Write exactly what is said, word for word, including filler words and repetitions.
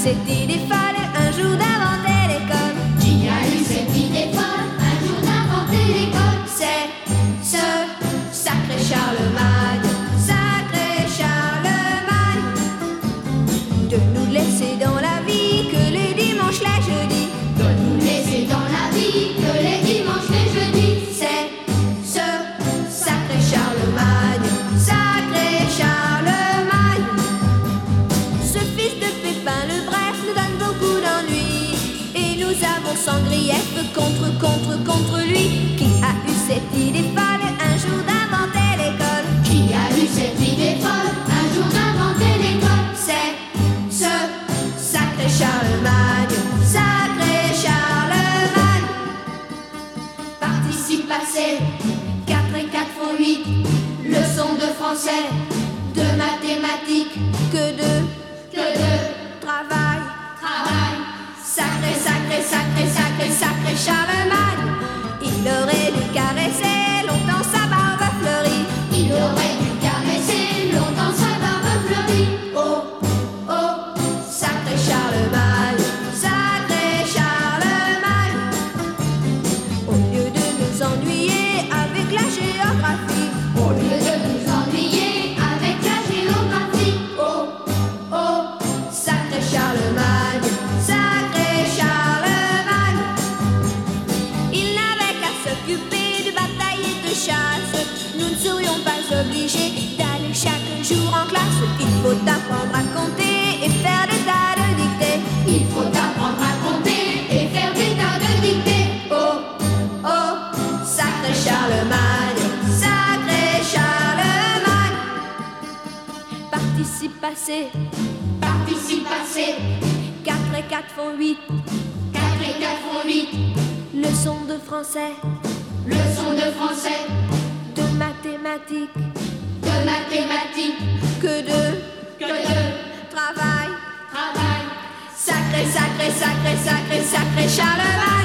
cette idée folle un jour d'inventer l'école? Qui a eu cette idée folle un jour d'inventer l'école? C'est ce sacré Charlemagne, sacré Charlemagne, de nous laisser dans la vie que les dimanches, les jeudis, De nous laisser dans la vie que les dimanches, les jeudis. c'est ce sacré Charlemagne, sacré Charlemagne. Ce fils de Pépin le Bref nous donne beaucoup d'ennuis, et nous avons sans grief contre, contre, contre lui. Qui a eu cette idée folle un jour d'inventer l'école? Qui a eu cette idée folle un jour d'inventer l'école? C'est ce sacré Charlemagne, sacré Charlemagne. Participe passé, quatre et quatre font huit. Leçon de français, de mathématiques, Que de que de travail, travail. sacré, sacré, sacré, sacré, sacré Charlemagne. Il aurait dû caresser longtemps sa barbe fleurie. Il aurait dû caresser longtemps sa barbe fleurie. Oh, oh, sacré Charlemagne, sacré Charlemagne. Au lieu de nous ennuyer avec la géographie, Au lieu de nous ennuyer avec la géographie. oh, oh, sacré Charlemagne, sacré Charlemagne. Il n'avait qu'à s'occuper de bataille et de chasse. Nous ne serions pas obligés d'aller chaque jour en classe. Il faut apprendre à compter et faire des tas de dictées. Il faut apprendre à compter et faire des tas de dictées. Oh, oh, sacré Charlemagne, sacré Charlemagne. Participe passé, Participe passé, quatre et quatre font huit. quatre et quatre font huit. Leçon de français, Leçon de français, de mathématiques, de mathématiques, que de que de travail. travail. Sacré, sacré, sacré, sacré, sacré Charlemagne.